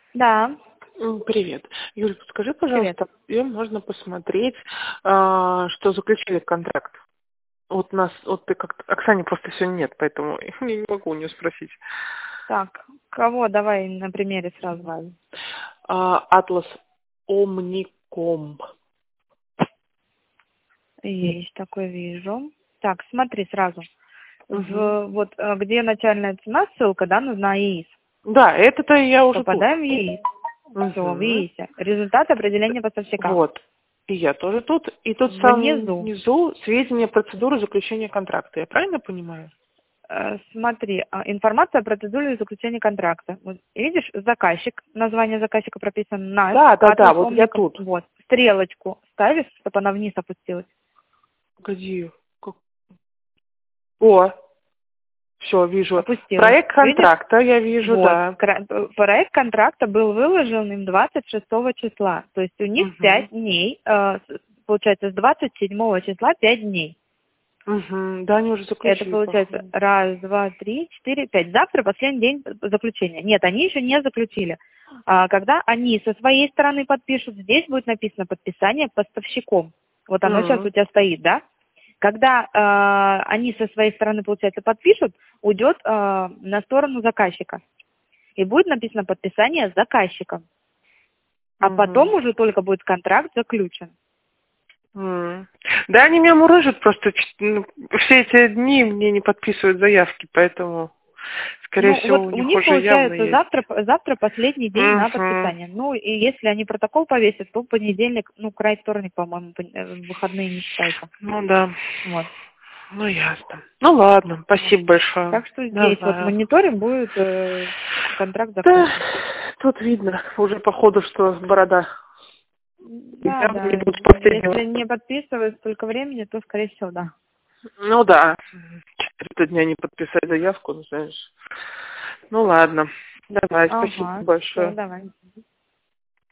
Да, Привет. Юль, подскажи, привет. пожалуйста, где можно посмотреть, что заключили контракт? Вот нас, вот ты как Оксане просто сегодня нет, поэтому я не могу у нее спросить. Так, кого? Давай на примере сразу. Атлас Омником. Есть такой, вижу. Так, смотри сразу. Мгм. Вот где начальная цена, ссылка, да, на ЕИС. Да, это-то я уже тут. Попадаем в ЕИС. Все, в Мгм. ЕИСе. Результат определения поставщика. Вот. И я тоже тут. И тут в самом Внизу. низу сведения процедуры заключения контракта. Я правильно понимаю? Смотри, информация о процедуре заключения контракта. Вот, видишь, заказчик, название заказчика прописано наш, Да, Атлас вот я Омником. тут. Вот, стрелочку ставишь, чтобы она вниз опустилась. Погоди. О, все, вижу. Опустилась. Проект Видишь? контракта я вижу, Вот. да. Проект контракта был выложен им 26 числа. То есть у них Угу. 5 дней, получается, с 27 числа 5 дней. Угу. Да, они уже Это заключили, получается походу. раз, два, три, четыре, пять. Завтра последний день заключения. Нет, они еще не заключили. Когда они со своей стороны подпишут, здесь будет написано подписание поставщиком. Вот оно сейчас у тебя стоит, да? Когда они со своей стороны, получается, подпишут, уйдет на сторону заказчика. И будет написано подписание с заказчиком. А потом Угу. уже только будет контракт заключен. Да, они меня мурыжат просто все эти дни мне не подписывают заявки, поэтому, скорее Ну, всего, вот у у них них уже явно получается есть. завтра последний день на Угу. подписание. Ну, и если они протокол повесят, то понедельник, ну, край вторник, по-моему, выходные не считаются. Ну да. Вот. Ну ясно. Ну ладно, Вот. спасибо большое. Так что здесь вот Давай. мониторинг будет контракт Да, заключен. тут видно уже по ходу, что борода. Да, Явно не да. будут последнего. Если не подписывают столько времени, то, скорее всего, да. Ну да. 4 дня не подписать заявку, ну знаешь. Ну ладно. Давай, спасибо Ага, все, большое. давай.